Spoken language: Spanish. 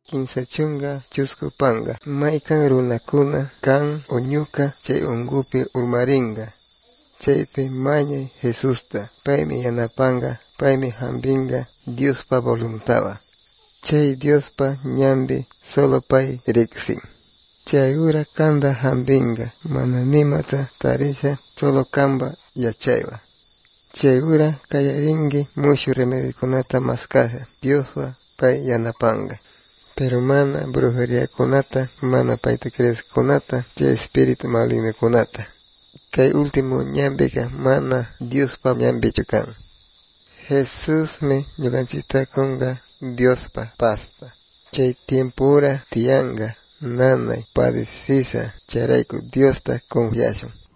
kinsachunga chuskupanga, maykan runakuna kan oñuka chay unkupi urmaringa. Chaypi mañay Jesusta, paymi yanapanga, paymi hampinga Diospa voluntawa. Chay Diospa ñambi solo pay riqsin. Chay ura kanda hampinga, mana nimata tarisha solo kamba yachaywa. Chay ura kayaringi mushu remedikunata maskasha, Dioswa pay yanapanga. Pero mana brujería-kunata, mana payta creeskunata, chay espíritu maligno-kunata. Kay último ñambika mana Diospa ñambichu kan. Jesusmi ñukanchikta kunga Diospa pasta. Chay tiempura tiyanga, nanay padecisa, chayrayku Diosta confiashun.